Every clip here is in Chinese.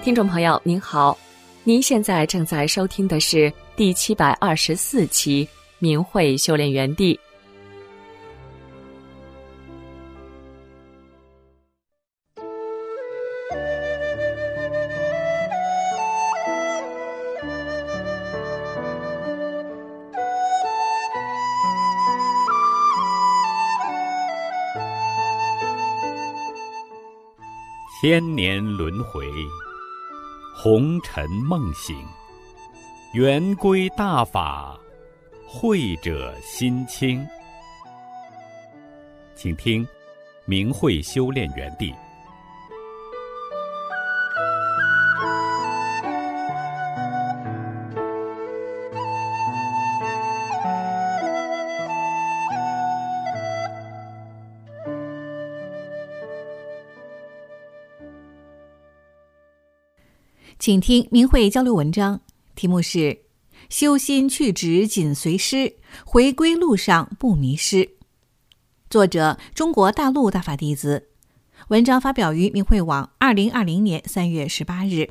听众朋友您好，您现在正在收听的是第724期明慧修炼园地。 千年轮回，红尘梦醒，圆归大法，慧者心清。请听明慧修炼园地。 请听明慧交流文章，题目是修心去止紧随师，回归路上不迷失。作者中国大陆大法弟子，文章发表于明慧网2020年3月18日。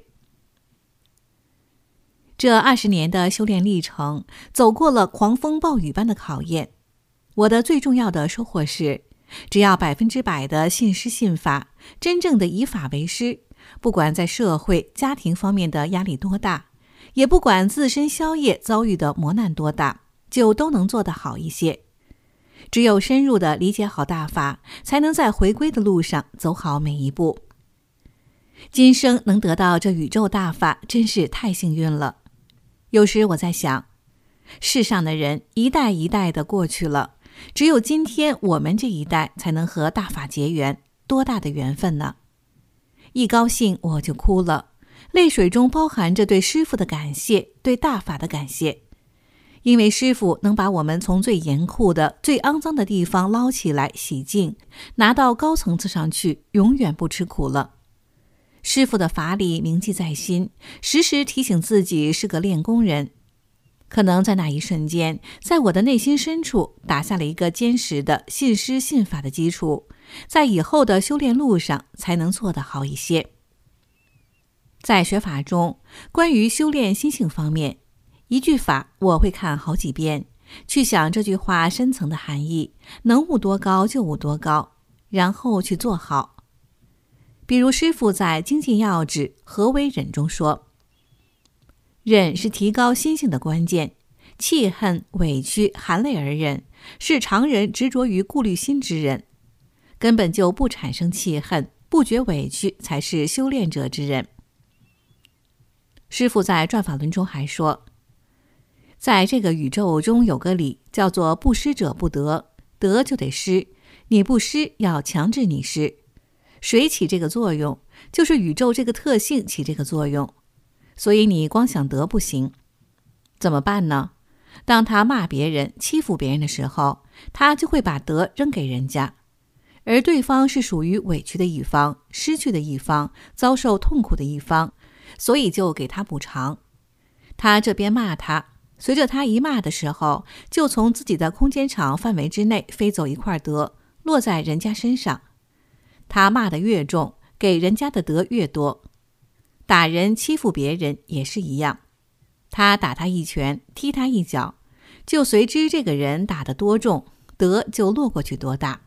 这20年的修炼历程，走过了狂风暴雨般的考验。我的最重要的收获是，只要100%的信师信法，真正的以法为师，不管在社会、家庭方面的压力多大，也不管自身宵夜遭遇的磨难多大，就都能做得好一些。只有深入地理解好大法，才能在回归的路上走好每一步。今生能得到这宇宙大法，真是太幸运了。有时我在想，世上的人一代一代的过去了，只有今天我们这一代才能和大法结缘，多大的缘分呢？一高兴我就哭了，泪水中包含着对师父的感谢，对大法的感谢。因为师父能把我们从最严酷的、最肮脏的地方捞起来洗净，拿到高层次上去，永远不吃苦了。师父的法理铭记在心，时时提醒自己是个练功人。可能在那一瞬间，在我的内心深处打下了一个坚实的信师信法的基础，在以后的修炼路上才能做得好一些。在学法中，关于修炼心性方面，一句法我会看好几遍，去想这句话深层的含义，能悟多高就悟多高，然后去做好。比如师父在《精进要旨何为忍》中说，忍是提高心性的关键，气恨、委屈、含泪而忍，是常人执着于顾虑心之人。根本就不产生气恨，不觉委屈，才是修炼者之人。师父在转法轮中还说，在这个宇宙中有个理，叫做不施者不得，得就得施，你不施要强制你施。谁起这个作用？就是宇宙这个特性起这个作用。所以你光想得不行。怎么办呢？当他骂别人、欺负别人的时候，他就会把德扔给人家，而对方是属于委屈的一方、失去的一方、遭受痛苦的一方，所以就给他补偿。他这边骂他，随着他一骂的时候，就从自己的空间场范围之内飞走一块德，落在人家身上。他骂得越重，给人家的德越多。打人欺负别人也是一样，他打他一拳，踢他一脚，就随之这个人打得多重，德就落过去多大。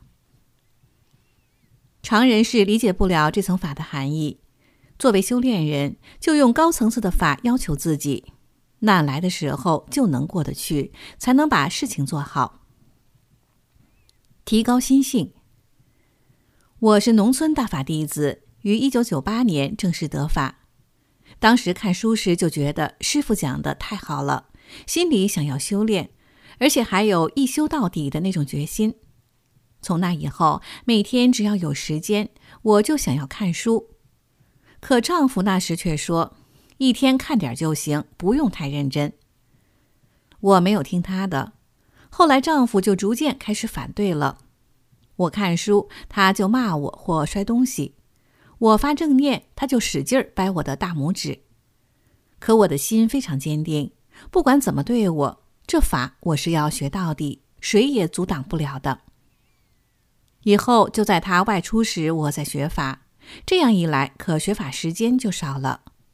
常人是理解不了这层法的含义，作为修炼人，就用高层次的法要求自己，难来的时候就能过得去，才能把事情做好。提高心性。我是农村大法弟子，于1998年正式得法。当时看书时就觉得师父讲的太好了，心里想要修炼，而且还有一修到底的那种决心。从那以后，每天只要有时间，我就想要看书。可丈夫那时却说，一天看点就行，不用太认真。我没有听他的，后来丈夫就逐渐开始反对了。我看书，他就骂我或摔东西。我发正念，他就使劲掰我的大拇指。可我的心非常坚定，不管怎么对我，这法我是要学到底，谁也阻挡不了的。以后就在他外出时，我在学法，这样一来，可学法时间就少了，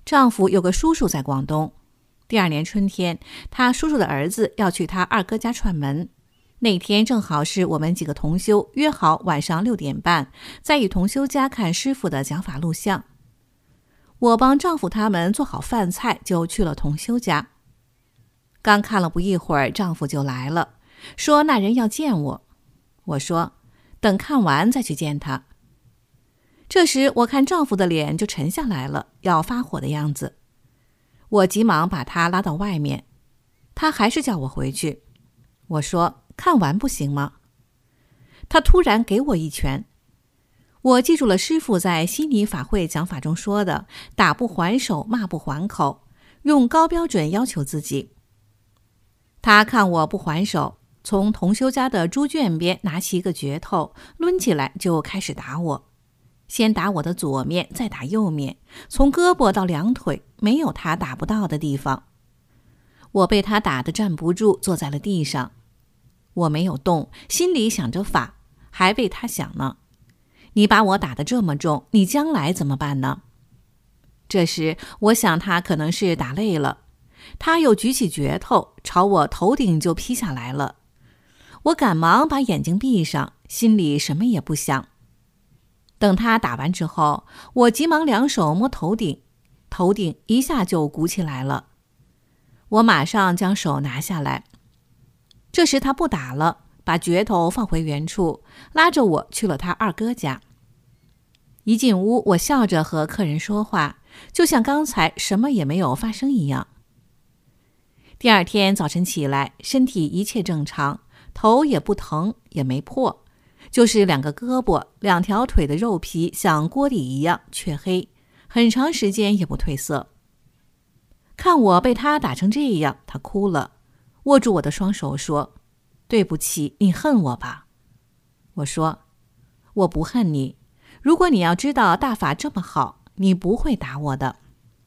丈夫有个叔叔在广东，第二年春天，他叔叔的儿子要去他二哥家串门。那天正好是我们几个同修约好晚上6点半在与同修家看师父的讲法录像。我帮丈夫他们做好饭菜，就去了同修家。刚看了不一会儿，丈夫就来了，说那人要见我。我说等看完再去见他。这时我看丈夫的脸就沉下来了，要发火的样子。我急忙把他拉到外面，他还是叫我回去。我说看完不行吗？他突然给我一拳。我记住了师父在悉尼法会讲法中说的，打不还手，骂不还口，用高标准要求自己。他看我不还手，从同修家的猪圈边拿起一个镢头，抡起来就开始打我。先打我的左面，再打右面，从胳膊到两腿，没有他打不到的地方。我被他打得站不住，坐在了地上。我没有动，心里想着法，还为他想呢。你把我打得这么重，你将来怎么办呢？这时我想他可能是打累了，他又举起镢头朝我头顶就劈下来了。我赶忙把眼睛闭上，心里什么也不想。等他打完之后，我急忙两手摸头顶，头顶一下就鼓起来了。我马上将手拿下来。这时他不打了，把镢头放回原处，拉着我去了他二哥家。一进屋，我笑着和客人说话，就像刚才什么也没有发生一样。第二天早晨起来，身体一切正常，头也不疼也没破，就是两个胳膊两条腿的肉皮像锅底一样黢黑，很长时间也不褪色。看我被他打成这样，他哭了，握住我的双手说，对不起，你恨我吧？我说，我不恨你，如果你要知道大法这么好，你不会打我的。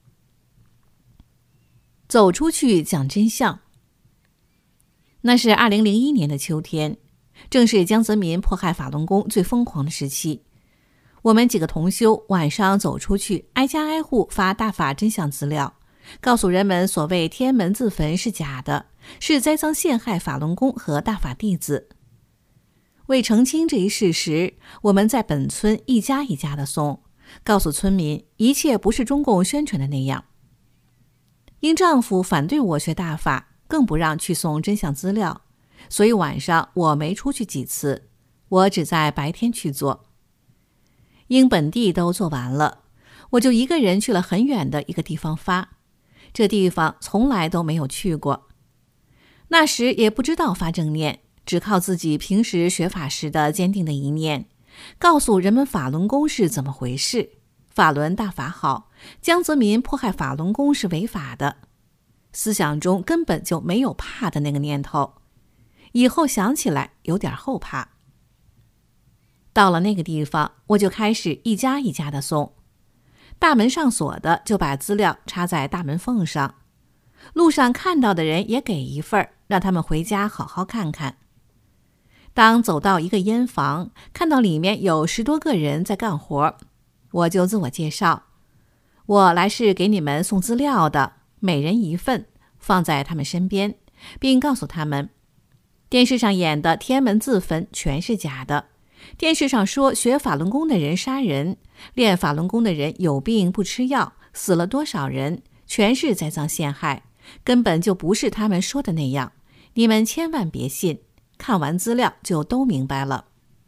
走出去讲真相。那是2001年的秋天，正是江泽民迫害法轮功最疯狂的时期。我们几个同修晚上走出去，挨家挨户发大法真相资料，告诉人们所谓天安门自焚是假的，是栽赃陷害法轮功和大法弟子。为澄清这一事实，我们在本村一家一家的送，告诉村民一切不是中共宣传的那样。因丈夫反对我学大法，更不让去送真相资料，所以晚上我没出去几次，我只在白天去做。因本地都做完了，我就一个人去了很远的一个地方发，这地方从来都没有去过。那时也不知道发正念，只靠自己平时学法时的坚定的一念，告诉人们法轮功是怎么回事，法轮大法好，江泽民迫害法轮功是违法的。思想中根本就没有怕的那个念头，以后想起来有点后怕。到了那个地方，我就开始一家一家的送，大门上锁的就把资料插在大门缝上，路上看到的人也给一份，让他们回家好好看看。当走到一个烟房，看到里面有10多个人在干活，我就自我介绍，我来是给你们送资料的，每人一份，放在他们身边，并告诉他们，电视上演的天安门自焚全是假的，电视上说学法轮功的人杀人，练法轮功的人有病不吃药，死了多少人，全是栽赃陷害，根本就不是他们说的那样，你们千万别信，看完资料就都明白了。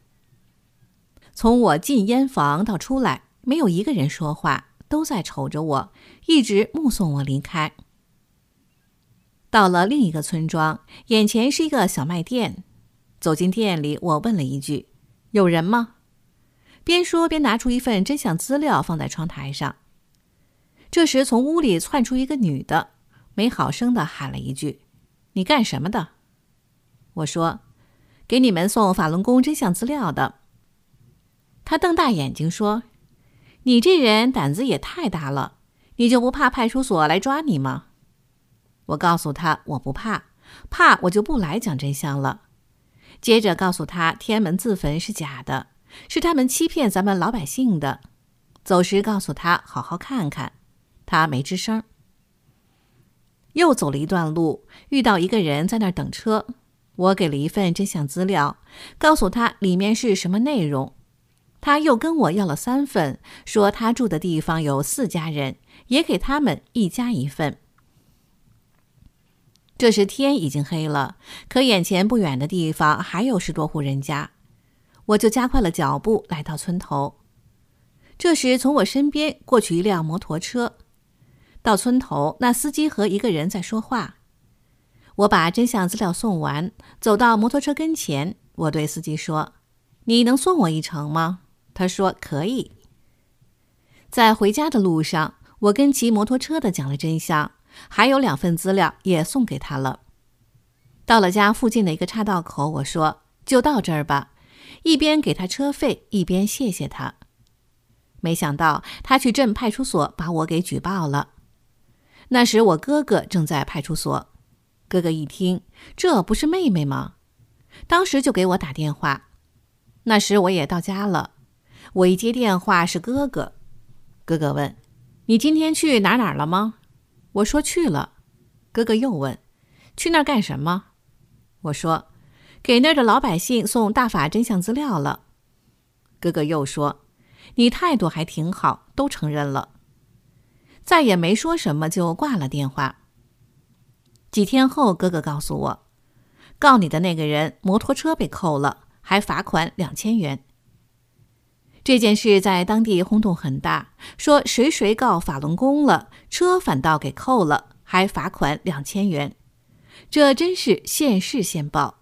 从我进烟房到出来，没有一个人说话，都在瞅着我，一直目送我离开。到了另一个村庄，眼前是一个小卖店，走进店里，我问了一句，有人吗？边说边拿出一份真相资料放在窗台上。这时从屋里窜出一个女的，没好声地喊了一句，你干什么的？我说，给你们送法轮功真相资料的。她瞪大眼睛说，你这人胆子也太大了，你就不怕派出所来抓你吗？我告诉他我不怕，怕我就不来讲真相了。接着告诉他天安门自焚是假的，是他们欺骗咱们老百姓的。走时告诉他好好看看， 他没吱声。又走了一段路，遇到一个人在那儿等车，我给了一份真相资料，告诉他里面是什么内容。他又跟我要了3份，说他住的地方有4家人，也给他们1家1份。这时天已经黑了，可眼前不远的地方还有10多户人家，我就加快了脚步来到村头。这时从我身边过去一辆摩托车，到村头，那司机和一个人在说话。我把真相资料送完，走到摩托车跟前，我对司机说：“你能送我1程吗？”他说：“可以。”在回家的路上，我跟骑摩托车的讲了真相，还有2份资料也送给他了。到了家附近的一个岔道口，我说：“就到这儿吧。”一边给他车费，一边谢谢他。没想到他去镇派出所把我给举报了。那时我哥哥正在派出所，哥哥一听，这不是妹妹吗？当时就给我打电话。那时我也到家了，我一接电话是哥哥。哥哥问：“你今天去哪儿了吗？”我说去了。哥哥又问：“去那儿干什么？”我说：“给那儿的老百姓送大法真相资料了。”哥哥又说：“你态度还挺好，都承认了。”再也没说什么就挂了电话。几天后，哥哥告诉我，告你的那个人摩托车被扣了，还罚款2000元。这件事在当地轰动很大，说谁告法轮功了，车反倒给扣了，还罚款2000元。这真是现世现报。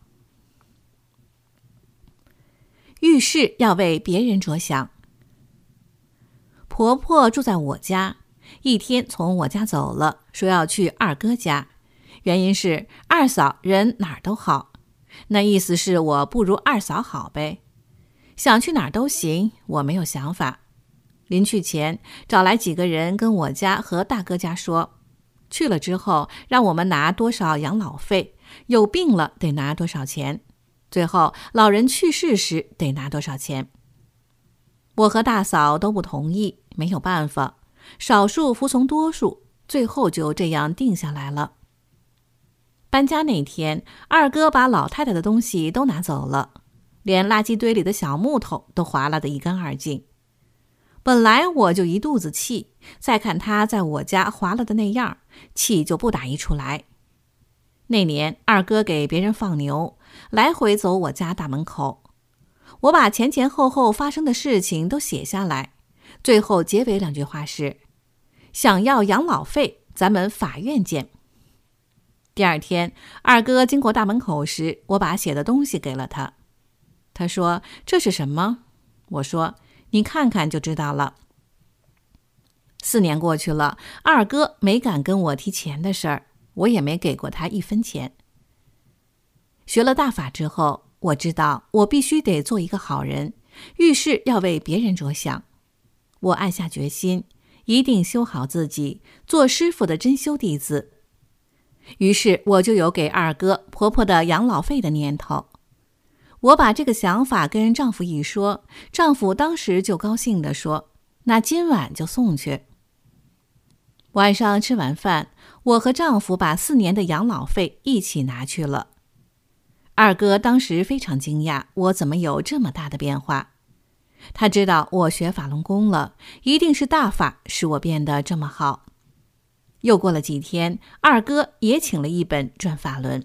遇事要为别人着想。婆婆住在我家，一天从我家走了，说要去二哥家，原因是二嫂人哪儿都好，那意思是我不如二嫂好呗。想去哪儿都行，我没有想法。临去前找来几个人跟我家和大哥家说，去了之后让我们拿多少养老费，有病了得拿多少钱，最后老人去世时得拿多少钱。我和大嫂都不同意，没有办法，少数服从多数，最后就这样定下来了。搬家那天，二哥把老太太的东西都拿走了，连垃圾堆里的小木头都划拉得一干二净。本来我就一肚子气，再看他在我家划拉的那样，气就不打一处来。那年二哥给别人放牛，来回走我家大门口，我把前后发生的事情都写下来，最后结尾2句话是：想要养老费，咱们法院见。第二天，二哥经过大门口时，我把写的东西给了他。他说：这是什么？我说：你看看就知道了。4年过去了，二哥没敢跟我提钱的事儿，我也没给过他1分钱。学了大法之后，我知道我必须得做一个好人，遇事要为别人着想。我暗下决心，一定修好自己，做师父的真修弟子。于是我就有给二哥婆婆的养老费的念头。我把这个想法跟丈夫一说，丈夫当时就高兴地说：那今晚就送去。晚上吃完饭，我和丈夫把4年的养老费一起拿去了。二哥当时非常惊讶，我怎么有这么大的变化。他知道我学法轮功了，一定是大法使我变得这么好。又过了几天，二哥也请了一本转法轮。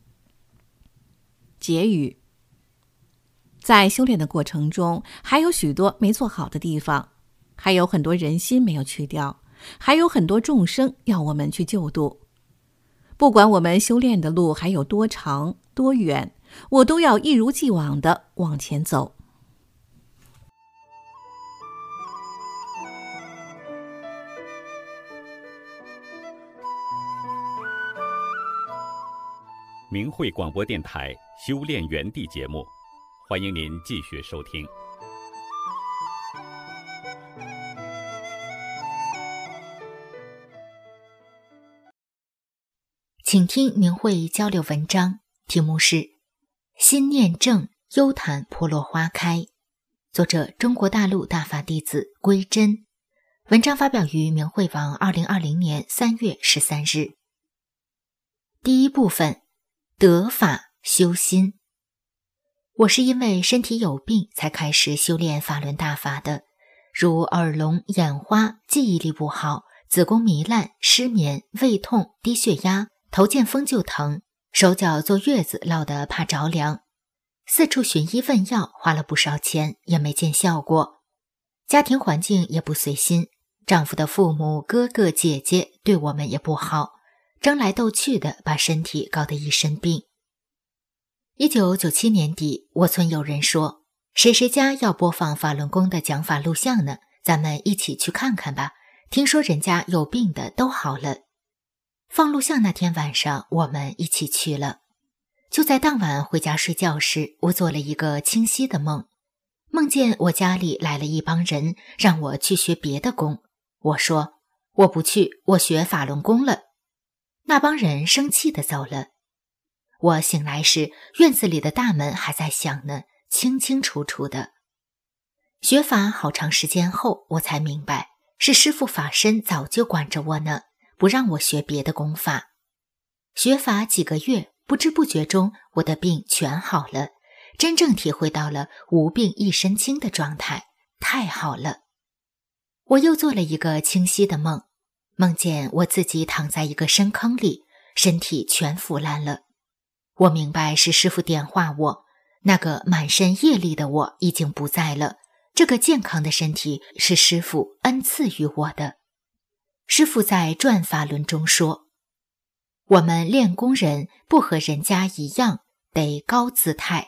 结语：在修炼的过程中，还有许多没做好的地方，还有很多人心没有去掉，还有很多众生要我们去救度。不管我们修炼的路还有多长多远，我都要一如既往地往前走。 明慧广播电台修炼园地节目，欢迎您继续收听。 请听明慧交流文章，题目是心念正，幽檀婆罗花开，作者中国大陆大法弟子归真， 文章发表于明慧网2020年3月13日。第一部分，得法修心。我是因为身体有病才开始修炼法轮大法的，如耳聋、眼花、记忆力不好、子宫糜烂、失眠、胃痛、低血压、头见风就疼，手脚坐月子落得怕着凉。四处寻医问药，花了不少钱，也没见效果。家庭环境也不随心，丈夫的父母、哥哥、姐姐对我们也不好，争来斗去的，把身体搞得一身病。1997年底，我村有人说，谁谁家要播放法轮功的讲法录像呢，咱们一起去看看吧，听说人家有病的都好了。放录像那天晚上，我们一起去了。就在当晚回家睡觉时，我做了一个清晰的梦，梦见我家里来了一帮人，让我去学别的功。我说我不去，我学法轮功了。那帮人生气地走了。我醒来时，院子里的大门还在响呢，清清楚楚的。学法好长时间后，我才明白，是师父法身早就管着我呢，不让我学别的功法。学法几个月，不知不觉中，我的病全好了，真正体会到了无病一身轻的状态，太好了。我又做了一个清晰的梦，梦见我自己躺在一个深坑里，身体全腐烂了。我明白是师父点化我，那个满身业力的我已经不在了，这个健康的身体是师父恩赐于我的。师父在转法轮中说，我们练功人不和人家一样，得高姿态。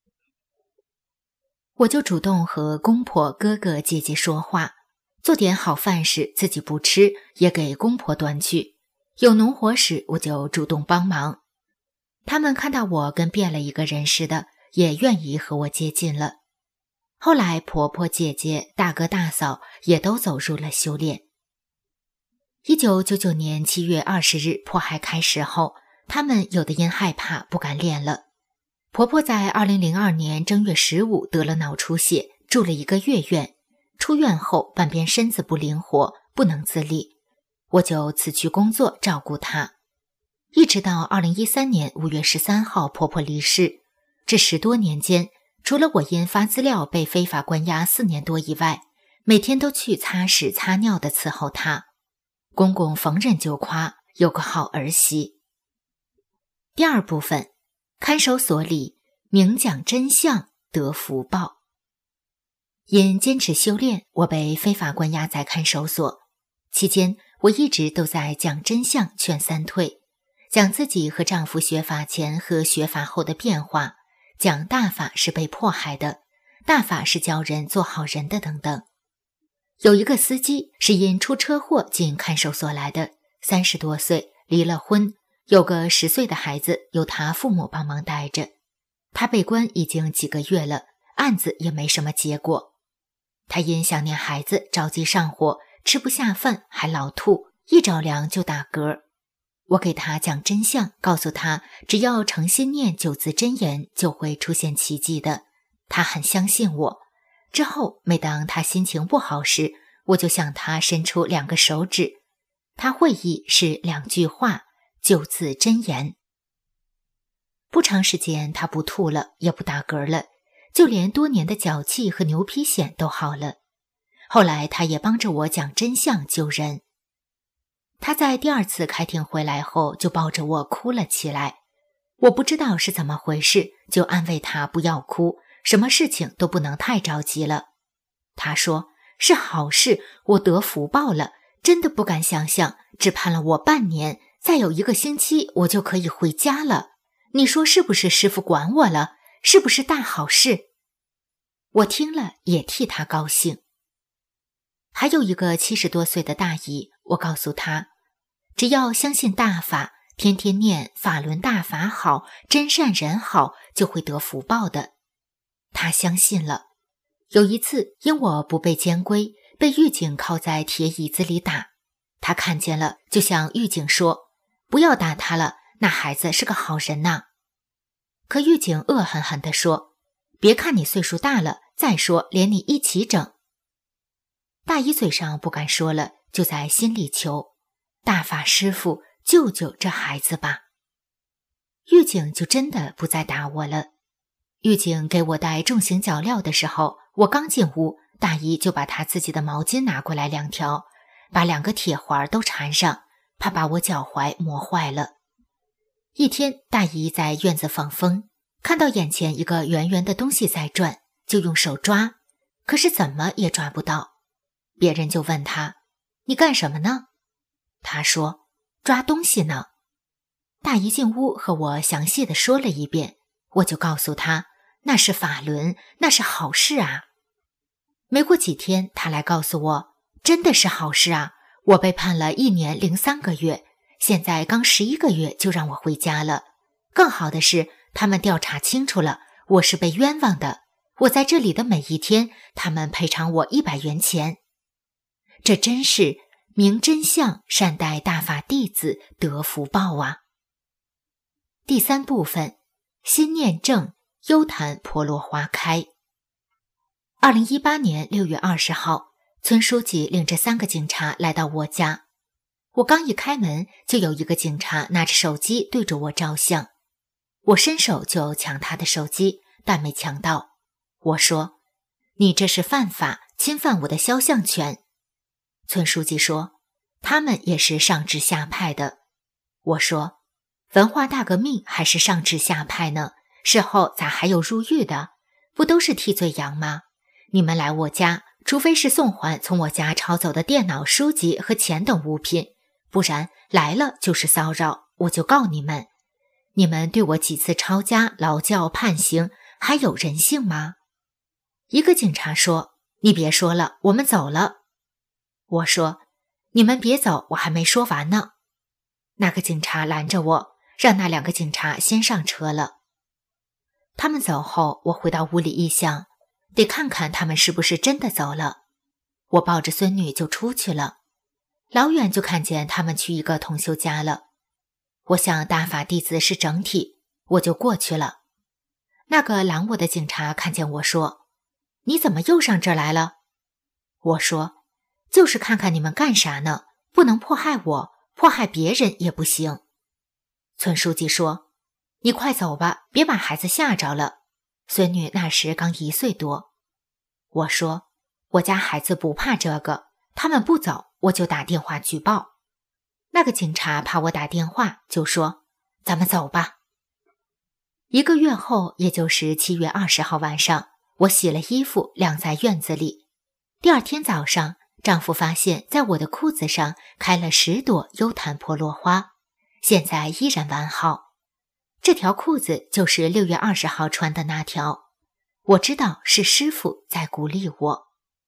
我就主动和公婆、哥哥、姐姐说话，做点好饭时自己不吃，也给公婆端去。有农活时我就主动帮忙。他们看到我跟变了一个人似的，也愿意和我接近了。后来婆婆、姐姐、大哥、大嫂也都走入了修炼。1999年7月20日迫害开始后，他们有的因害怕不敢练了。婆婆在2002年正月15得了脑出血，住了1个月院。出院后半边身子不灵活，不能自立，我就辞去工作照顾她。一直到2013年5月13号婆婆离世，这10多年间，除了我因发资料被非法关押4年多以外，每天都去擦屎擦尿的伺候她。公公逢人就夸有个好儿媳。第二部分，看守所里明讲真相得福报。因坚持修炼，我被非法关押在看守所。期间，我一直都在讲真相劝三退，讲自己和丈夫学法前和学法后的变化，讲大法是被迫害的，大法是教人做好人的等等。有一个司机是因出车祸进看守所来的，30多岁，离了婚，有个10岁的孩子，由他父母帮忙带着。他被关已经几个月了，案子也没什么结果。他因想念孩子，着急上火，吃不下饭，还老吐，一着凉就打嗝。我给他讲真相，告诉他只要诚心念9字真言，就会出现奇迹的。他很相信我。之后每当他心情不好时，我就向他伸出2个手指，他会意是2句话，9字真言。不长时间他不吐了，也不打嗝了，就连多年的脚气和牛皮癣都好了。后来他也帮着我讲真相救人。他在第2次开庭回来后，就抱着我哭了起来。我不知道是怎么回事，就安慰他不要哭，什么事情都不能太着急了。他说是好事，我得福报了，真的不敢想象，只判了我半年，再有1个星期我就可以回家了。你说是不是师父管我了？是不是大好事？我听了也替他高兴。还有一个70多岁的大姨，我告诉他，只要相信大法，天天念法轮大法好，真善人好，就会得福报的。他相信了。有一次因我不被监规，被狱警铐在铁椅子里打，他看见了，就向狱警说，不要打他了，那孩子是个好人呐。可狱警恶狠狠地说，别看你岁数大了，再说连你一起整。 大姨嘴上不敢说了，就在心里求大法师父救救这孩子吧。狱警就真的不再打我了。狱警给我戴重刑脚镣的时候，我刚进屋，大姨就把她自己的毛巾拿过来2条，把2个铁环都缠上，怕把我脚踝磨坏了。一天，大姨在院子放风，看到眼前一个圆圆的东西在转，就用手抓，可是怎么也抓不到。别人就问她：“你干什么呢？”她说：“抓东西呢。”大姨进屋和我详细的说了一遍，我就告诉她，那是法轮，那是好事啊。没过几天，她来告诉我，真的是好事啊，我被判了1年零3个月，现在刚11个月就让我回家了。更好的是，他们调查清楚了，我是被冤枉的，我在这里的每一天，他们赔偿我100元钱。这真是明真相，善待大法弟子，得福报啊。第3部分，心念正，幽檀婆罗花开。2018年6月20号，村书记领着3个警察来到我家。我刚一开门，就有一个警察拿着手机对着我照相。我伸手就抢他的手机，但没抢到。我说：“你这是犯法，侵犯我的肖像权。”村书记说：“他们也是上至下派的。”我说：“文化大革命还是上至下派呢？事后咋还有入狱的？不都是替罪羊吗？你们来我家，除非是送还从我家抄走的电脑、书籍和钱等物品，不然来了就是骚扰，我就告你们。你们对我几次抄家、劳教、判刑，还有人性吗？”一个警察说：“你别说了，我们走了。”我说：“你们别走，我还没说完呢。”那个警察拦着我，让那2个警察先上车了。他们走后，我回到屋里一想，得看看他们是不是真的走了。我抱着孙女就出去了，老远就看见他们去一个同修家了。我想大法弟子是整体，我就过去了。那个拦我的警察看见我说：“你怎么又上这儿来了？”我说：“就是看看你们干啥呢，不能迫害我，迫害别人也不行。”村书记说：“你快走吧，别把孩子吓着了。”孙女那时刚1岁多。我说：“我家孩子不怕这个，他们不走，我就打电话举报。”那个警察怕我打电话，就说：“咱们走吧。”1个月后，也就是7月20号晚上，我洗了衣服晾在院子里。第2天早上，丈夫发现在我的裤子上开了10朵幽檀婆罗花，现在依然完好。这条裤子就是6月20号穿的那条。我知道是师父在鼓励我。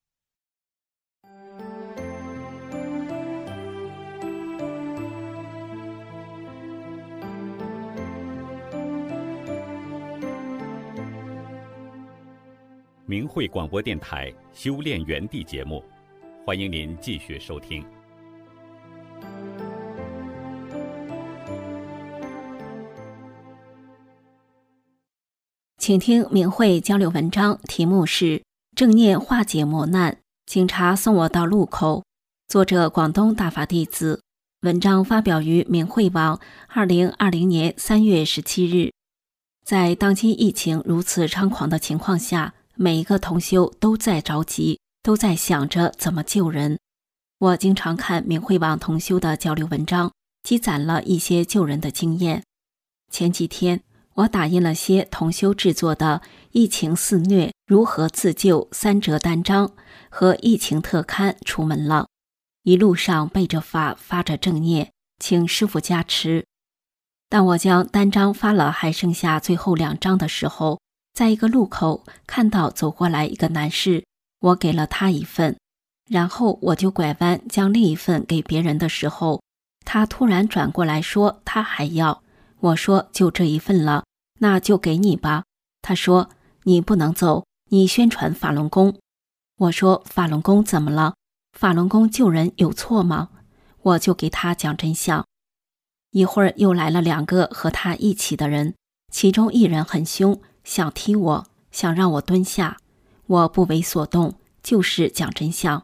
明慧广播电台修炼园地节目，欢迎您继续收听。 请听明慧交流文章，题目是正念化解磨难，警察送我到路口，作者广东大法弟子。文章发表于明慧网2020年3月17日。在当今疫情如此猖狂的情况下，每一个同修都在着急，都在想着怎么救人。我经常看明慧网同修的交流文章，积攒了一些救人的经验。前几天我打印了些同修制作的疫情肆虐如何自救3折单张和疫情特刊出门了，一路上背着法，发着正念，请师父加持。当我将单张发了还剩下最后2张的时候，在一个路口看到走过来一个男士，我给了他一份，然后我就拐弯将另一份给别人的时候，他突然转过来说他还要。我说就这一份了，那就给你吧。他说你不能走，你宣传法轮功。我说法轮功怎么了？法轮功救人有错吗？我就给他讲真相。一会儿又来了2个和他一起的人，其中一人很凶，想踢我，想让我蹲下。我不为所动，就是讲真相。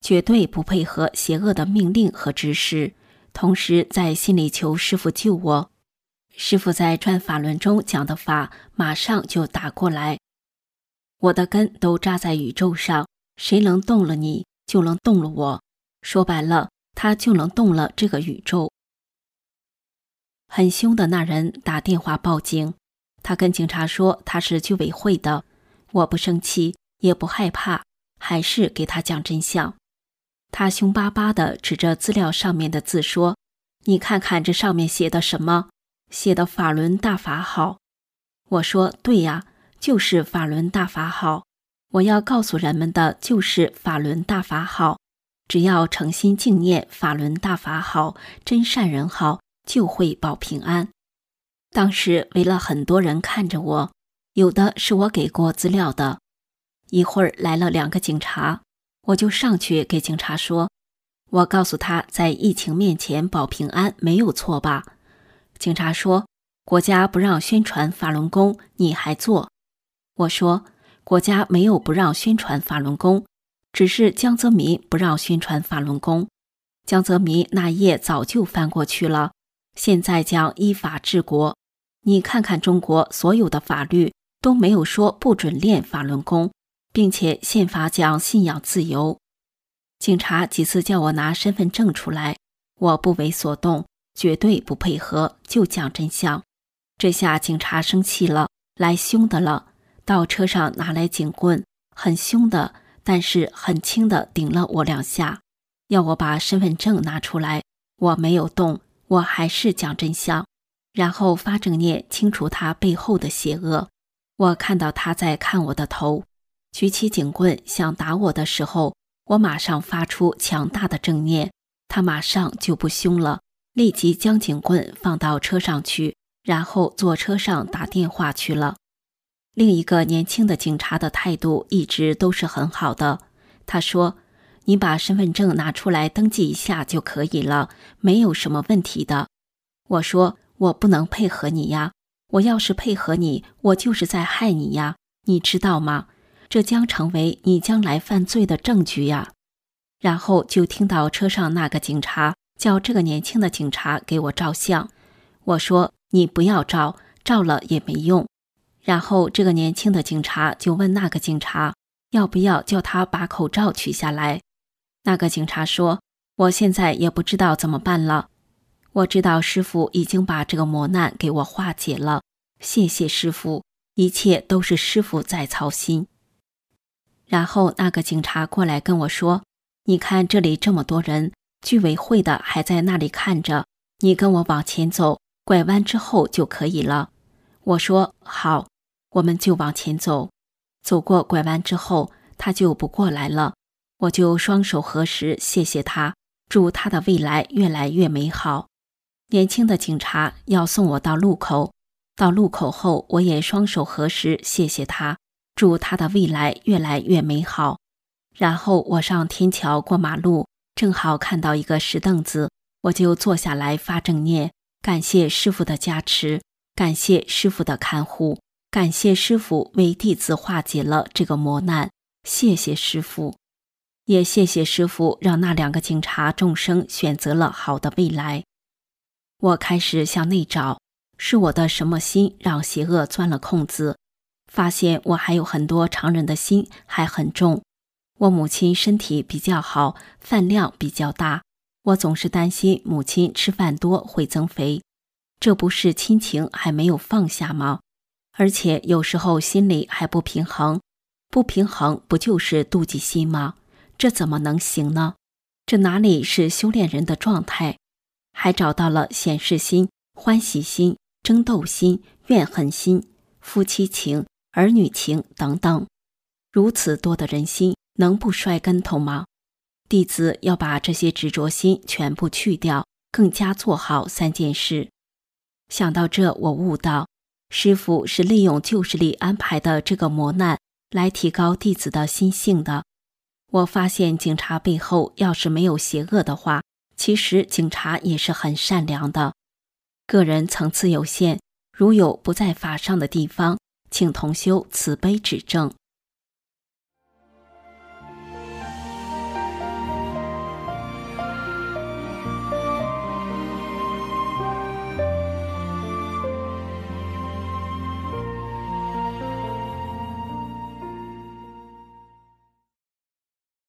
绝对不配合邪恶的命令和指示，同时在心里求师父救我。师父在转法轮中讲的法马上就打过来，我的根都扎在宇宙上，谁能动了你，就能动了我。说白了，他就能动了这个宇宙。很凶的那人打电话报警，他跟警察说他是居委会的。我不生气，也不害怕，还是给他讲真相。他凶巴巴地指着资料上面的字说：“你看看这上面写的什么？写的法轮大法好。”我说：“对呀，就是法轮大法好。我要告诉人们的就是法轮大法好。只要诚心敬念法轮大法好，真善人好，就会保平安。”当时围了很多人看着我，有的是我给过资料的。一会儿来了2个警察，我就上去给警察说：“我告诉他在疫情面前保平安没有错吧？”警察说：“国家不让宣传法轮功，你还做？”我说：“国家没有不让宣传法轮功，只是江泽民不让宣传法轮功。江泽民那页早就翻过去了，现在讲依法治国。你看看中国所有的法律都没有说不准练法轮功，并且宪法讲信仰自由。”警察几次叫我拿身份证出来，我不为所动，绝对不配合，就讲真相。这下警察生气了，来凶的了，到车上拿来警棍，很凶的，但是很轻的顶了我2下，要我把身份证拿出来。我没有动，我还是讲真相，然后发正念清除他背后的邪恶。我看到他在看我的头，举起警棍想打我的时候，我马上发出强大的正念，他马上就不凶了，立即将警棍放到车上去，然后坐车上打电话去了。另一个年轻的警察的态度一直都是很好的，他说：“你把身份证拿出来登记一下就可以了，没有什么问题的。”我说：“我不能配合你呀，我要是配合你，我就是在害你呀，你知道吗？这将成为你将来犯罪的证据呀。”然后就听到车上那个警察叫这个年轻的警察给我照相。我说：“你不要照，照了也没用。”然后这个年轻的警察就问那个警察要不要叫他把口罩取下来。那个警察说：“我现在也不知道怎么办了。我知道师父已经把这个磨难给我化解了，谢谢师父，一切都是师父在操心。”然后那个警察过来跟我说：“你看这里这么多人，居委会的还在那里看着，你跟我往前走，拐弯之后就可以了。”我说：“好。”我们就往前走。走过拐弯之后，他就不过来了，我就双手合十谢谢他，祝他的未来越来越美好。年轻的警察要送我到路口，到路口后我也双手合十谢谢他，祝他的未来越来越美好。然后我上天桥过马路，正好看到一个石凳子，我就坐下来发正念，感谢师父的加持，感谢师父的看护，感谢师父为弟子化解了这个磨难，谢谢师父。也谢谢师父让那2个警察众生选择了好的未来。我开始向内找，是我的什么心让邪恶钻了空子，发现我还有很多常人的心还很重。我母亲身体比较好，饭量比较大，我总是担心母亲吃饭多会增肥，这不是亲情还没有放下吗？而且有时候心里还不平衡，不平衡不就是妒忌心吗？这怎么能行呢？这哪里是修炼人的状态？还找到了显示心、欢喜心、争斗心、怨恨心、夫妻情、儿女情等等，如此多的人心，能不摔跟头吗？弟子要把这些执着心全部去掉，更加做好3件事。想到这，我悟到师父是利用旧势力安排的这个磨难来提高弟子的心性的。我发现警察背后要是没有邪恶的话，其实警察也是很善良的。个人层次有限，如有不在法上的地方，请同修慈悲指正。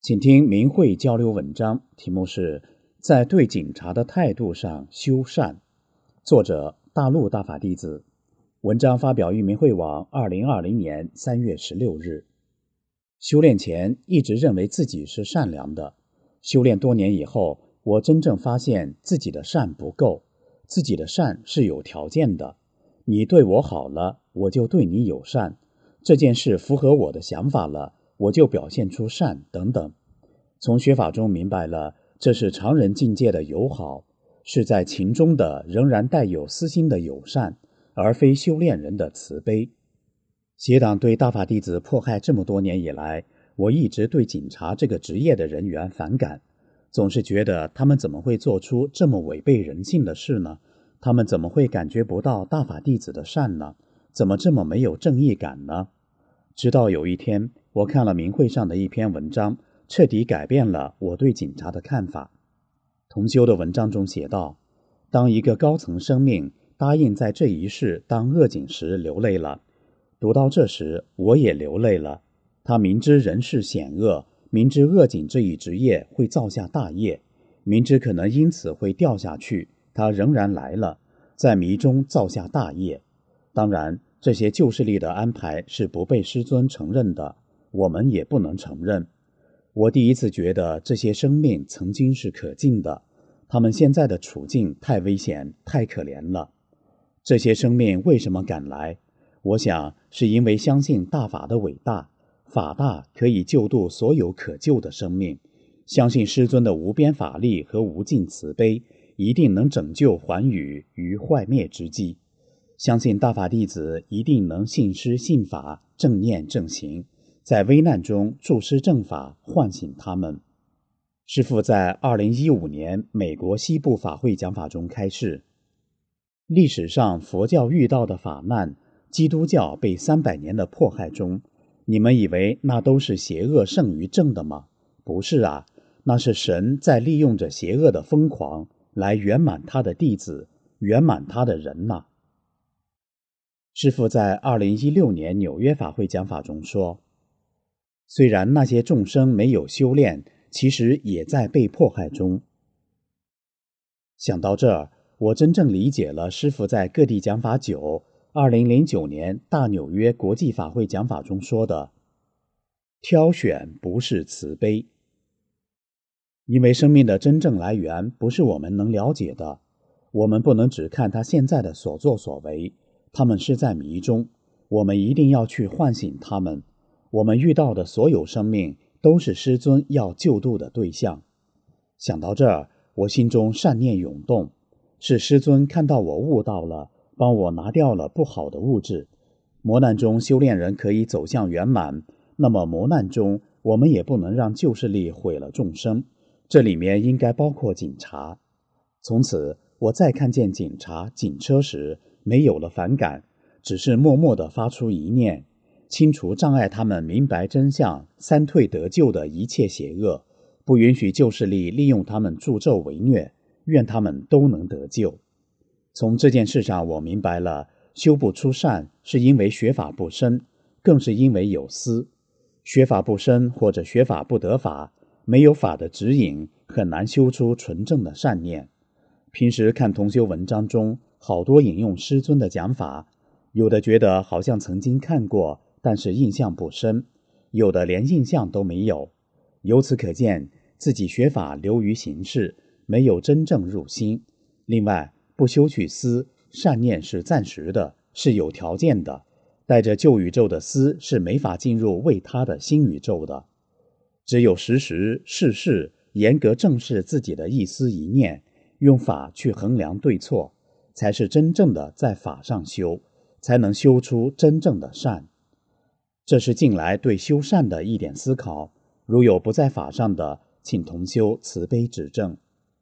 请听明慧交流文章，题目是在对警察的态度上修善，作者大陆大法弟子。文章发表于明慧网2020年3月16日。修炼前一直认为自己是善良的，修炼多年以后，我真正发现自己的善不够，自己的善是有条件的。你对我好了，我就对你友善，这件事符合我的想法了，我就表现出善等等。从学法中明白了，这是常人境界的友好，是在情中的仍然带有私心的友善，而非修炼人的慈悲。邪党对大法弟子迫害这么多年以来，我一直对警察这个职业的人员反感，总是觉得他们怎么会做出这么违背人性的事呢？他们怎么会感觉不到大法弟子的善呢？怎么这么没有正义感呢？直到有一天，我看了明慧上的一篇文章，彻底改变了我对警察的看法。同修的文章中写道，当一个高层生命答应在这一世当恶警时流泪了，读到这时我也流泪了。他明知人世险恶，明知恶警这一职业会造下大业，明知可能因此会掉下去，他仍然来了，在迷中造下大业。当然，这些旧势力的安排是不被师尊承认的，我们也不能承认。我第一次觉得这些生命曾经是可敬的，他们现在的处境太危险，太可怜了。这些生命为什么赶来？我想是因为相信大法的伟大，法大可以救度所有可救的生命，相信师尊的无边法力和无尽慈悲一定能拯救寰宇于坏灭之际，相信大法弟子一定能信师信法，正念正行，在危难中助师正法，唤醒他们。师父在2015年美国西部法会讲法中开示，历史上佛教遇到的法难，基督教被300年的迫害中，你们以为那都是邪恶胜于正的吗？不是啊，那是神在利用着邪恶的疯狂来圆满他的弟子，圆满他的人呐。师父在2016年纽约法会讲法中说，虽然那些众生没有修炼，其实也在被迫害中。想到这儿，我真正理解了师父在各地讲法9 2009年大纽约国际法会讲法中说的，挑选不是慈悲。因为生命的真正来源不是我们能了解的，我们不能只看他现在的所作所为，他们是在迷中，我们一定要去唤醒他们。我们遇到的所有生命都是师尊要救度的对象。想到这儿，我心中善念涌动，是师尊看到我悟到了，帮我拿掉了不好的物质。磨难中修炼人可以走向圆满，那么磨难中我们也不能让旧势力毁了众生，这里面应该包括警察。从此我再看见警察警车时，没有了反感，只是默默地发出一念，清除障碍他们明白真相、三退得救的一切邪恶，不允许旧势力利用他们助纣为虐，愿他们都能得救。从这件事上我明白了，修不出善是因为学法不深，更是因为有私。学法不深或者学法不得法，没有法的指引，很难修出纯正的善念。平时看同修文章中好多引用师尊的讲法，有的觉得好像曾经看过，但是印象不深，有的连印象都没有。由此可见，自己学法流于形式，没有真正入心。另外，不修去思，善念是暂时的，是有条件的，带着旧宇宙的思是没法进入为他的新宇宙的。只有时时事事严格正视自己的一思一念，用法去衡量对错，才是真正的在法上修，才能修出真正的善。这是近来对修善的一点思考，如有不在法上的，请同修慈悲指正。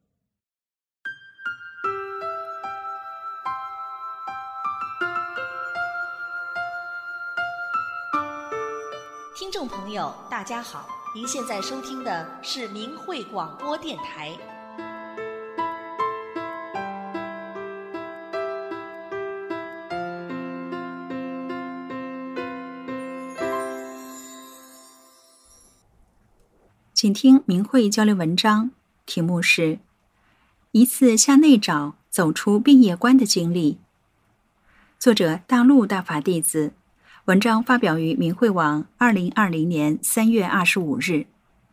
听众朋友大家好，您现在收听的是明慧广播电台。 请听明慧交流文章，题目是一次向内找，走出病业关的经历。作者大陆大法弟子，文章发表于明慧网2020年3月25日。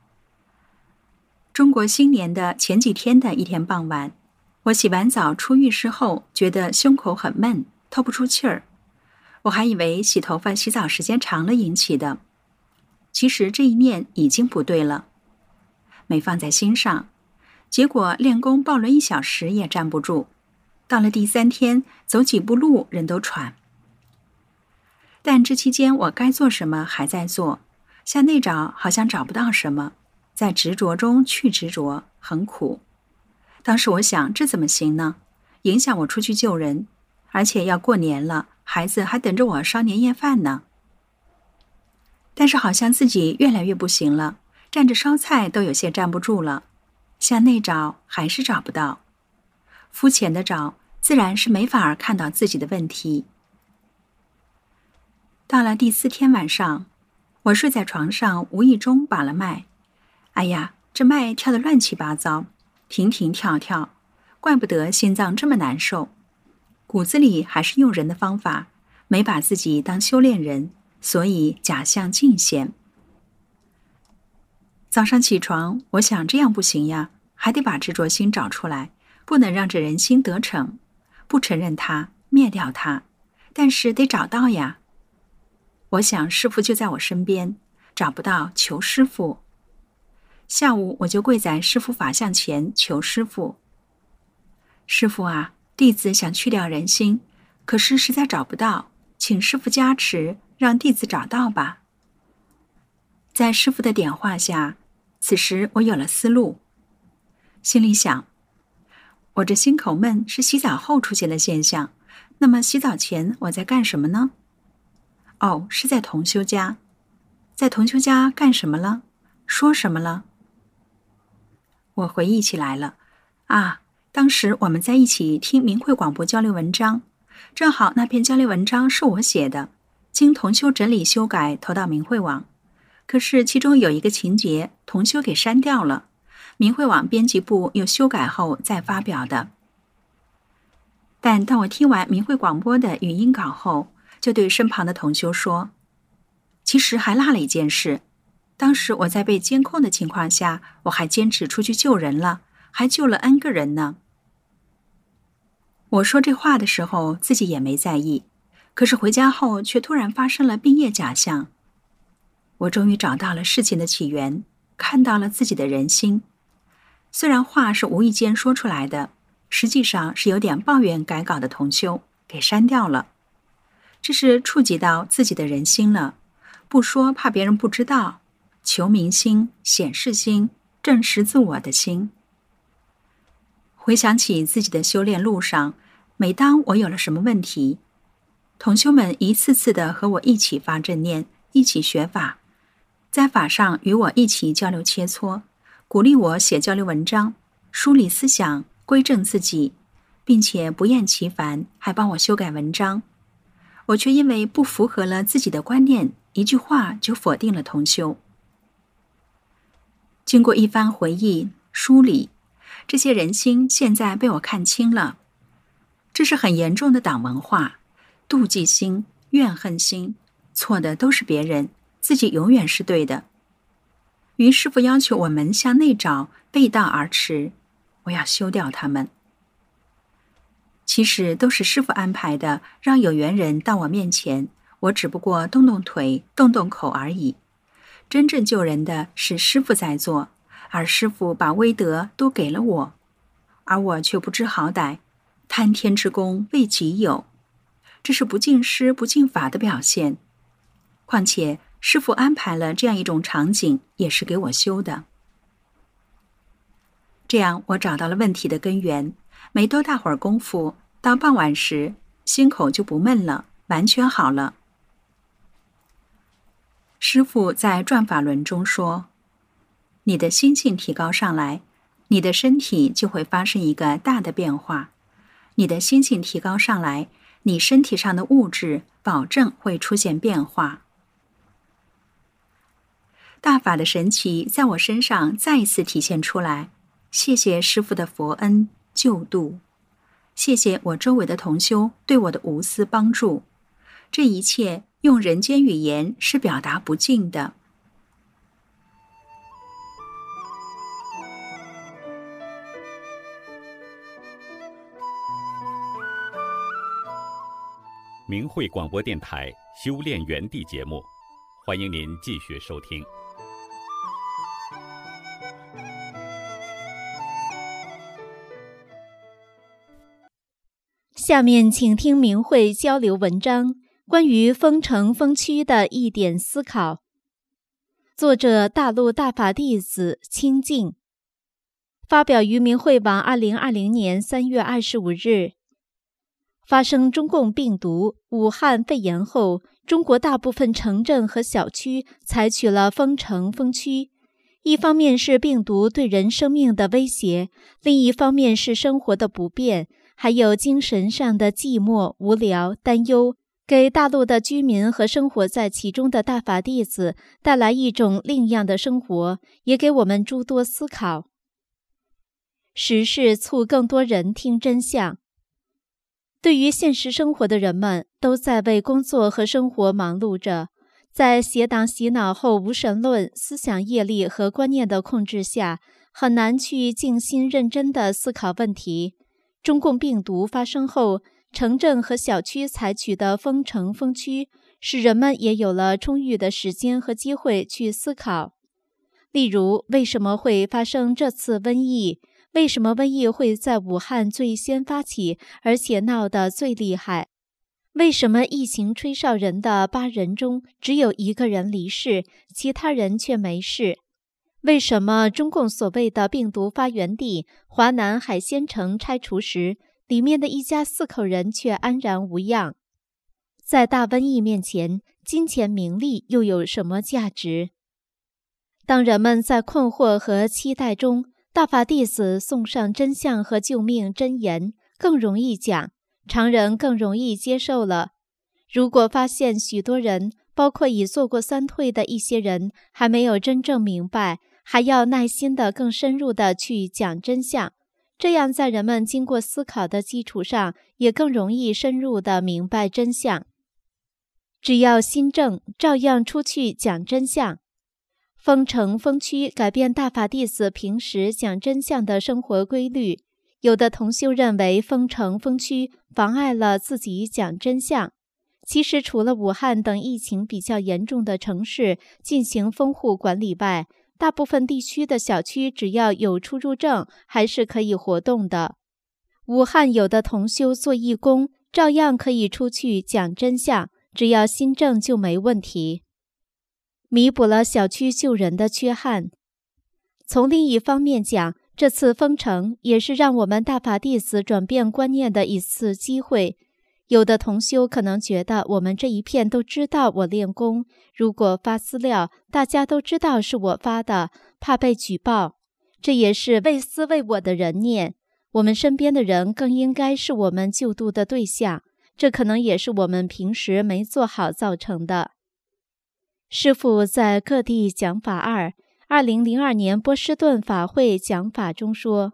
中国新年的前几天的一天傍晚，我洗完澡出浴室后，觉得胸口很闷，透不出气儿。我还以为洗头发洗澡时间长了引起的，其实这一念已经不对了，没放在心上，结果练功抱了1小时也站不住，到了第3天，走几步路人都喘。但这期间我该做什么还在做，向内找好像找不到什么，在执着中去执着，很苦。当时我想，这怎么行呢？影响我出去救人，而且要过年了，孩子还等着我烧年夜饭呢。但是好像自己越来越不行了，站着烧菜都有些站不住了，向内找还是找不到。肤浅的找，自然是没法看到自己的问题。到了第4天晚上，我睡在床上，无意中把了脉。哎呀，这脉跳得乱七八糟，停停跳跳，怪不得心脏这么难受。骨子里还是用人的方法，没把自己当修炼人，所以假象尽显。早上起床，我想这样不行呀，还得把执着心找出来，不能让这人心得逞，不承认它，灭掉它，但是得找到呀。我想师父就在我身边，找不到求师父。下午我就跪在师父法像前求师父。师父啊，弟子想去掉人心，可是实在找不到，请师父加持，让弟子找到吧。在师父的点化下，此时我有了思路，心里想，我这心口闷是洗澡后出现的现象，那么洗澡前我在干什么呢？哦，是在同修家。在同修家干什么了？说什么了？我回忆起来了，啊，当时我们在一起听明慧广播交流文章，正好那篇交流文章是我写的，经同修整理修改投到明慧网，可是其中有一个情节同修给删掉了，明慧网编辑部又修改后再发表的。但当我听完明慧广播的语音稿后，就对身旁的同修说，其实还落了一件事，当时我在被监控的情况下，我还坚持出去救人了，还救了 N 个人呢。我说这话的时候自己也没在意，可是回家后却突然发生了病业假象。我终于找到了事情的起源，看到了自己的人心。虽然话是无意间说出来的，实际上是有点抱怨改稿的同修给删掉了。这是触及到自己的人心了，不说怕别人不知道，求明心、显示心、证实自我的心。回想起自己的修炼路上，每当我有了什么问题，同修们一次次的和我一起发正念，一起学法，在法上与我一起交流切磋，鼓励我写交流文章，梳理思想，归正自己，并且不厌其烦，还帮我修改文章。我却因为不符合了自己的观念，一句话就否定了同修。经过一番回忆梳理，这些人心现在被我看清了，这是很严重的党文化，妒忌心、怨恨心，错的都是别人，自己永远是对的。于师父要求我们向内找，背道而驰，我要修掉他们。其实都是师父安排的，让有缘人到我面前，我只不过动动腿、动动口而已。真正救人的是师父在做，而师父把威德都给了我，而我却不知好歹，贪天之功为己有，这是不敬师、不敬法的表现。况且师父安排了这样一种场景，也是给我修的。这样我找到了问题的根源，没多大会儿功夫，到傍晚时，心口就不闷了，完全好了。师父在转法轮中说，你的心性提高上来，你的身体就会发生一个大的变化。你的心性提高上来，你身体上的物质保证会出现变化。 大法的神奇在我身上再一次体现出来。谢谢师父的佛恩救度，谢谢我周围的同修对我的无私帮助。这一切用人间语言是表达不尽的。 明慧广播电台修炼园地节目，欢迎您继续收听。 下面请听明慧交流文章，关于封城封区的一点思考。作者大陆大法弟子清净，发表于明慧网2020年3月25日。发生中共病毒武汉肺炎后，中国大部分城镇和小区采取了封城封区。一方面是病毒对人生命的威胁，另一方面是生活的不便，还有精神上的寂寞、无聊、担忧，给大陆的居民和生活在其中的大法弟子带来一种另样的生活，也给我们诸多思考。时事促更多人听真相。对于现实生活的人们，都在为工作和生活忙碌着，在邪党洗脑后无神论、思想业力和观念的控制下，很难去静心认真地思考问题。中共病毒发生后，城镇和小区采取的封城封区，使人们也有了充裕的时间和机会去思考。例如，为什么会发生这次瘟疫？为什么瘟疫会在武汉最先发起，而且闹得最厉害？为什么疫情吹哨人的8人中只有1个人离世，其他人却没事？为什么中共所谓的病毒发源地华南海鲜城拆除时，里面的一家4口人却安然无恙？在大瘟疫面前，金钱名利又有什么价值？当人们在困惑和期待中，大法弟子送上真相和救命真言，更容易讲，常人更容易接受了。如果发现许多人，包括已做过3退的一些人，还没有真正明白，还要耐心的更深入的去讲真相，这样在人们经过思考的基础上，也更容易深入的明白真相。只要心正，照样出去讲真相。封城封区改变大法弟子平时讲真相的生活规律，有的同修认为封城封区妨碍了自己讲真相。其实除了武汉等疫情比较严重的城市进行封户管理外，大部分地区的小区只要有出入证还是可以活动的。武汉有的同修做义工，照样可以出去讲真相，只要心正就没问题，弥补了小区救人的缺憾。从另一方面讲，这次封城也是让我们大法弟子转变观念的一次机会。有的同修可能觉得我们这一片都知道我练功，如果发资料，大家都知道是我发的，怕被举报。这也是为私为我的人念，我们身边的人更应该是我们救度的对象，这可能也是我们平时没做好造成的。师父在各地讲法2002年波士顿法会讲法中说，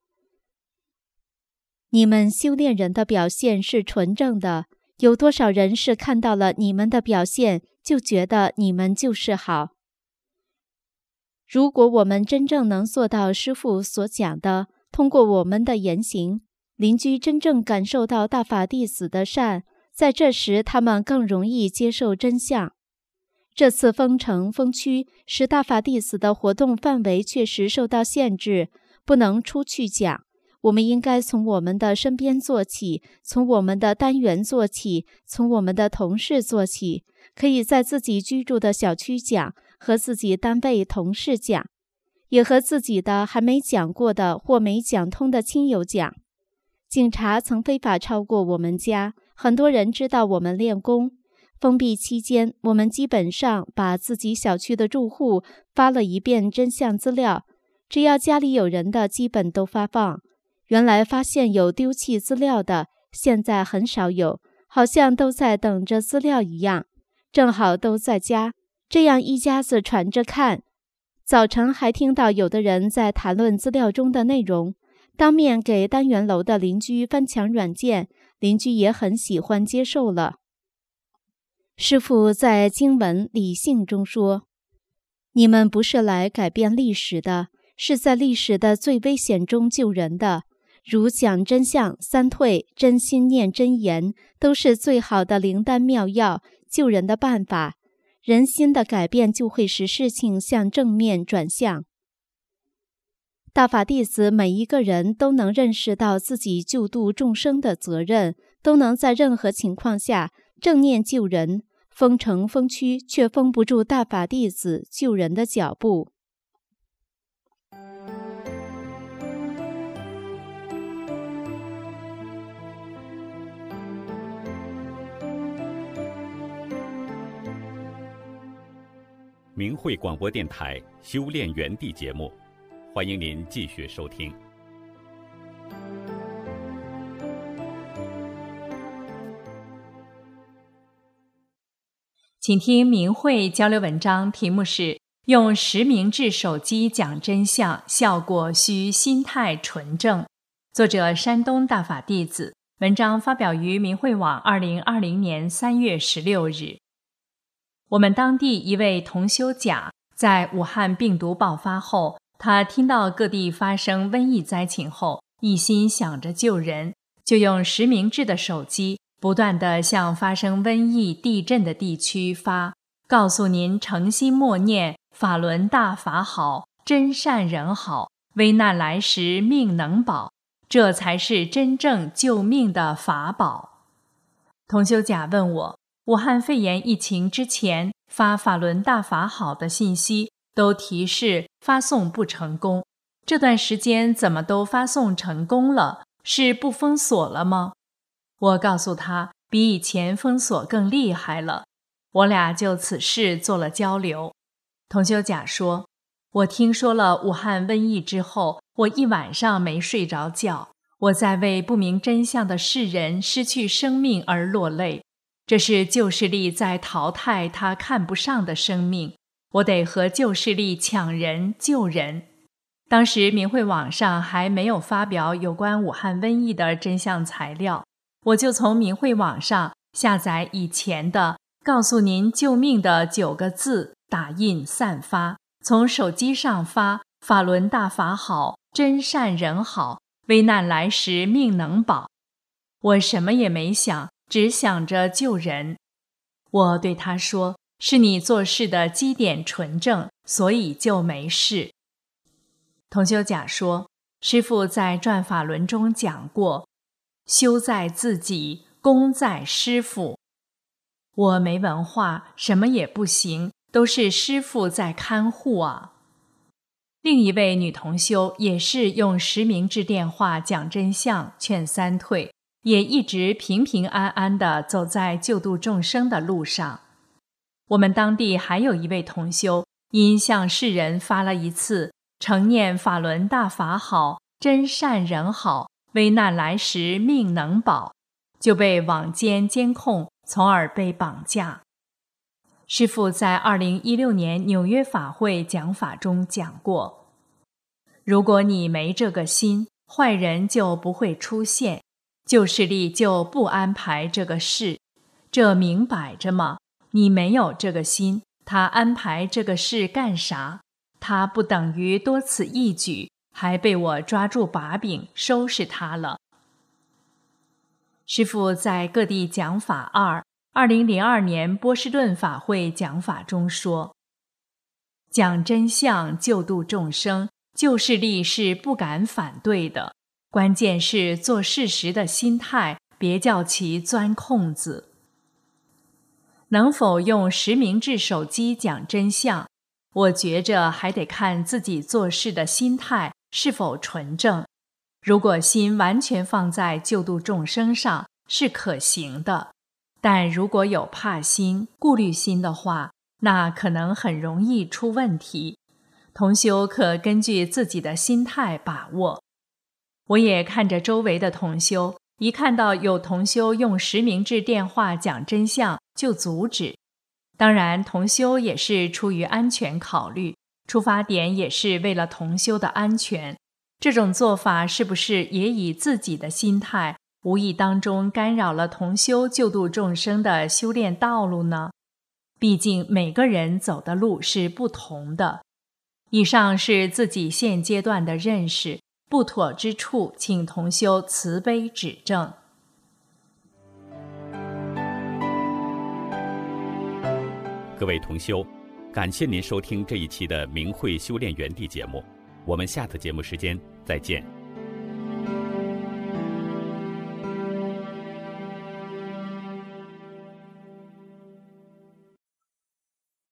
你们修炼人的表现是纯正的，有多少人是看到了你们的表现，就觉得你们就是好。如果我们真正能做到师父所讲的，通过我们的言行，邻居真正感受到大法弟子的善，在这时他们更容易接受真相。这次封城封区使大法弟子的活动范围确实受到限制，不能出去讲。我们应该从我们的身边做起，从我们的单元做起，从我们的同事做起，可以在自己居住的小区讲，和自己单位同事讲，也和自己的还没讲过的或没讲通的亲友讲。警察曾非法超过我们家，很多人知道我们练功。封闭期间，我们基本上把自己小区的住户发了一遍真相资料，只要家里有人的基本都发放。原来发现有丢弃资料的，现在很少有，好像都在等着资料一样，正好都在家， 这样一家子传着看。早晨还听到有的人在谈论资料中的内容，当面给单元楼的邻居翻墙软件，邻居也很喜欢接受了。师父在经文理性中说，你们不是来改变历史的，是在历史的最危险中救人的，如讲真相、三退、真心念真言，都是最好的灵丹妙药，救人的办法。人心的改变就会使事情向正面转向。大法弟子每一个人都能认识到自己救度众生的责任，都能在任何情况下正念救人，封城封区却封不住大法弟子救人的脚步。 明慧广播电台修炼园地节目，欢迎您继续收听。 请听明慧交流文章，题目是用实名制手机讲真相，效果需心态纯正。作者山东大法弟子，文章发表于明慧网2020年3月16日。我们当地一位同修甲，在武汉病毒爆发后，他听到各地发生瘟疫灾情后，一心想着救人，就用实名制的手机不断地向发生瘟疫、地震的地区发，告诉您诚心默念法轮大法好，真善人好，危难来时命能保，这才是真正救命的法宝。同修甲问我，武汉肺炎疫情之前发法轮大法好的信息都提示发送不成功，这段时间怎么都发送成功了？是不封锁了吗？我告诉他，比以前封锁更厉害了。我俩就此事做了交流。同修甲说，我听说了武汉瘟疫之后，我一晚上没睡着觉，我在为不明真相的世人失去生命而落泪。这是旧势力在淘汰他看不上的生命，我得和旧势力抢人救人。当时明慧网上还没有发表有关武汉瘟疫的真相材料，我就从明慧网上下载以前的告诉您救命的9个字，打印散发，从手机上发法轮大法好，真善人好，危难来时命能保。我什么也没想，只想着救人。我对他说，是你做事的基点纯正，所以就没事。同修甲说，师父在转法轮中讲过，修在自己，功在师父。我没文化，什么也不行，都是师父在看护啊。另一位女同修也是用实名制电话讲真相，劝三退，也一直平平安安地走在救度众生的路上。我们当地还有一位同修，因向世人发了一次诚念法轮大法好，真善人好，危难来时命能保，就被网监监控，从而被绑架。师父在2016年纽约法会讲法中讲过，如果你没这个心，坏人就不会出现，旧势力就不安排这个事，这明摆着嘛，你没有这个心，他安排这个事干啥？他不等于多此一举，还被我抓住把柄收拾他了。师父在各地讲法2002年波士顿法会讲法中说，讲真相救度众生，旧势力是不敢反对的，关键是做事时的心态，别叫其钻空子。能否用实名制手机讲真相，我觉着还得看自己做事的心态是否纯正。如果心完全放在救度众生上，是可行的，但如果有怕心、顾虑心的话，那可能很容易出问题。同修可根据自己的心态把握。我也看着周围的同修，一看到有同修用实名制电话讲真相就阻止。 当然，同修也是出于安全考虑，出发点也是为了同修的安全。这种做法是不是也以自己的心态，无意当中干扰了同修救度众生的修炼道路呢？毕竟每个人走的路是不同的。以上是自己现阶段的认识，不妥之处，请同修慈悲指正。 各位同修，感谢您收听这一期的明慧修炼园地节目，我们下次节目时间再见。